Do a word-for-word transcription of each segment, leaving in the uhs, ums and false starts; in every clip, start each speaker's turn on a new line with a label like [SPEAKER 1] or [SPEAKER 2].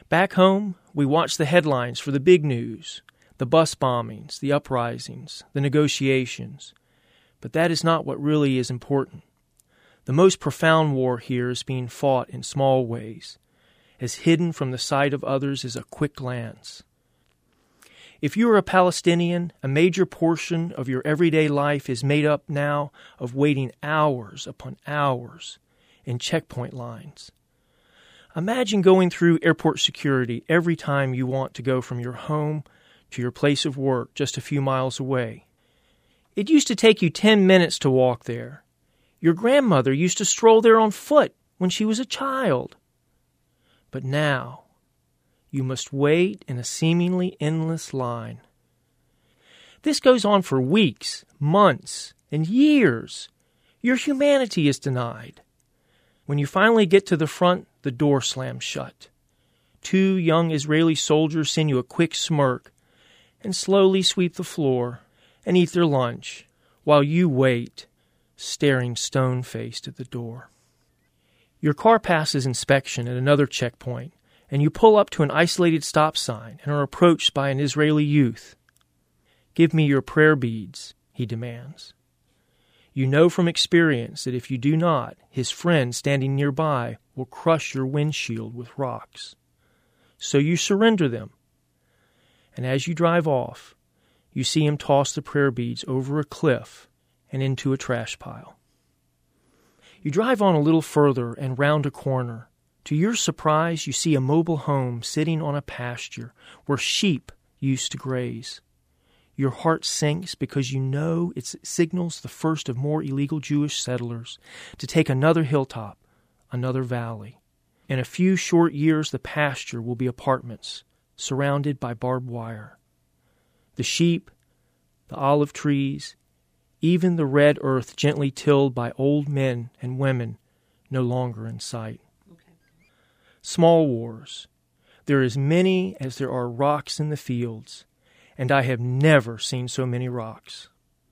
[SPEAKER 1] Back home, we watch the headlines for the big news, the bus bombings, the uprisings, the negotiations. But that is not what really is important. The most profound war here is being fought in small ways, as hidden from the sight of others as a quick glance. If you are a Palestinian, a major portion of your everyday life is made up now of waiting hours upon hours in checkpoint lines. Imagine going through airport security every time you want to go from your home to your place of work just a few miles away. It used to take you ten minutes to walk there. Your grandmother used to stroll there on foot when she was a child. But now, you must wait in a seemingly endless line. This goes on for weeks, months, and years. Your humanity is denied. When you finally get to the front, the door slams shut. Two young Israeli soldiers send you a quick smirk and slowly sweep the floor and eat their lunch while you wait, staring stone-faced at the door. Your car passes inspection at another checkpoint, and you pull up to an isolated stop sign and are approached by an Israeli youth. "Give me your prayer beads," he demands. You know from experience that if you do not, his friend standing nearby will crush your windshield with rocks. So you surrender them. And as you drive off, you see him toss the prayer beads over a cliff and into a trash pile. You drive on a little further and round a corner. To your surprise, you see a mobile home sitting on a pasture where sheep used to graze. Your heart sinks because you know it signals the first of more illegal Jewish settlers to take another hilltop, another valley. In a few short years, the pasture will be apartments surrounded by barbed wire. The sheep, the olive trees, even the red earth gently tilled by old men and women, no longer in sight. Small wars. There are as many as there are rocks in the fields, and I have never seen so many rocks.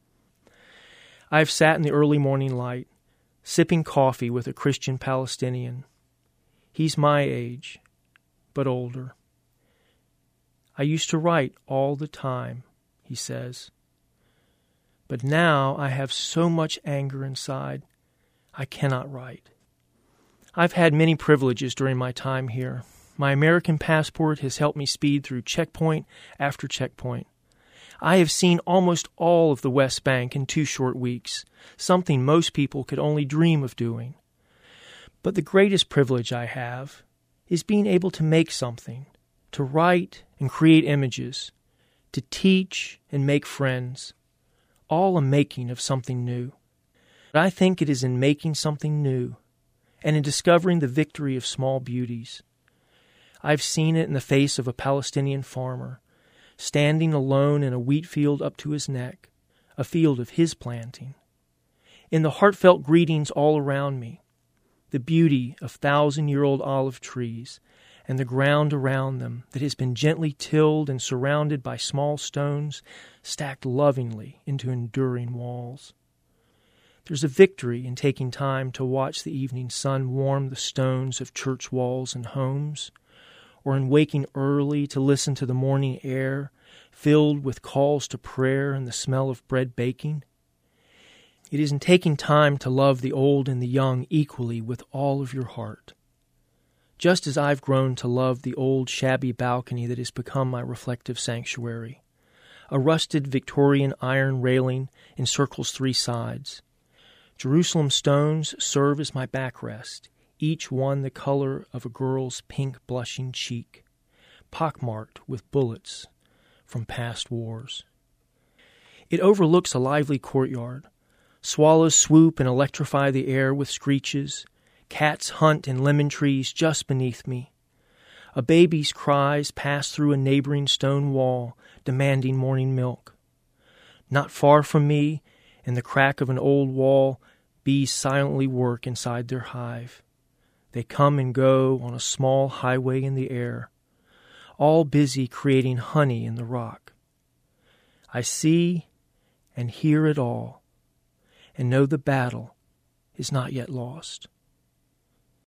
[SPEAKER 1] I have sat in the early morning light, sipping coffee with a Christian Palestinian. He's my age, but older. I used to write all the time, he says. But now I have so much anger inside, I cannot write. I've had many privileges during my time here. My American passport has helped me speed through checkpoint after checkpoint. I have seen almost all of the West Bank in two short weeks, something most people could only dream of doing. But the greatest privilege I have is being able to make something, to write and create images, to teach and make friends, all a making of something new. I think it is in making something new and in discovering the victory of small beauties. I've seen it in the face of a Palestinian farmer, standing alone in a wheat field up to his neck, a field of his planting. In the heartfelt greetings all around me, the beauty of thousand-year-old olive trees and the ground around them that has been gently tilled and surrounded by small stones stacked lovingly into enduring walls. There's a victory in taking time to watch the evening sun warm the stones of church walls and homes, or in waking early to listen to the morning air filled with calls to prayer and the smell of bread baking. It is in taking time to love the old and the young equally with all of your heart. Just as I've grown to love the old shabby balcony that has become my reflective sanctuary. A rusted Victorian iron railing encircles three sides. Jerusalem stones serve as my backrest, each one the color of a girl's pink blushing cheek, pockmarked with bullets from past wars. It overlooks a lively courtyard. Swallows swoop and electrify the air with screeches. Cats hunt in lemon trees just beneath me. A baby's cries pass through a neighboring stone wall, demanding morning milk. Not far from me, in the crack of an old wall, bees silently work inside their hive. They come and go on a small highway in the air, all busy creating honey in the rock. I see and hear it all, and know the battle is not yet lost.